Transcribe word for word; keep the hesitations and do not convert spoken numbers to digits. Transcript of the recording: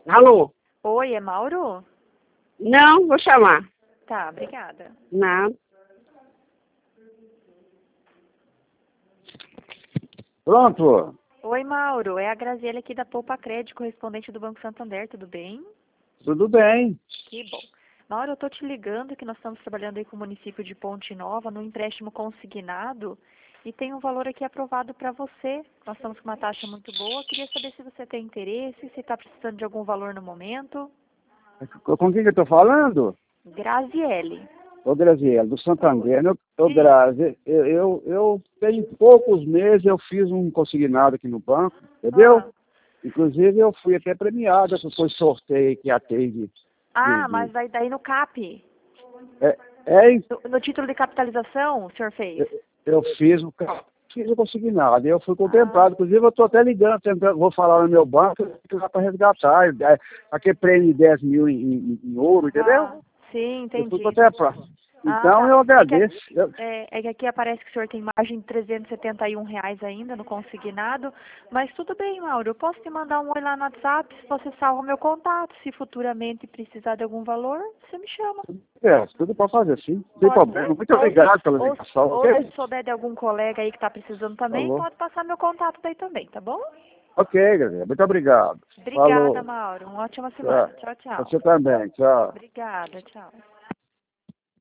Alô? Oi, é Mauro? Não, vou chamar. Tá, obrigada. Não. Pronto. Oi, Mauro, é a Graziele aqui da Poupa Crédito, correspondente do Banco Santander, tudo bem? Tudo bem. Que bom. Mauro, eu tô te ligando que nós estamos trabalhando aí com o município de Ponte Nova no empréstimo consignado e tem um valor aqui aprovado para você. Nós estamos com uma taxa muito boa. Queria saber se você tem interesse, se está precisando de algum valor no momento. Com quem que eu tô falando? Graziele. Ô, Graziela, do Santander. Ô, ô Sim. Grazi, eu, eu, eu tenho poucos meses, eu fiz um consignado aqui no banco, entendeu? Ah, Inclusive, eu fui até premiado, que foi sorteio que atende. De, ah de, mas daí, daí no C A P, é, é, isso. no, no título de capitalização, o senhor fez? eu, eu fiz o ca- fiz o consignado, e eu fui Ah, contemplado. Inclusive, eu estou até ligando, tentando, vou falar no meu banco, que dá para resgatar. É, aquele prêmio de dez mil em, em, em ouro, entendeu? ah, sim, Eu fui entendi. até pra... Ah, Então, tá. eu É que, agradeço. Eu, é, é que aqui aparece que o senhor tem margem de trezentos e setenta e um reais ainda no consignado, mas tudo bem, Mauro, eu posso te mandar um oi lá no WhatsApp, se você salva o meu contato, se futuramente precisar de algum valor, você me chama. é, tudo para fazer, sim. Não tem Pode problema. ser? Muito Ou, obrigado pela ou, ligação, ou se ok? souber de algum colega aí que está precisando também, Falou. pode passar meu contato daí também, tá bom? Ok, galera. Muito obrigado. Obrigada, Falou. Mauro. Uma ótima semana. Tchau. Tchau, tchau. Você também. Tchau. Obrigada, tchau.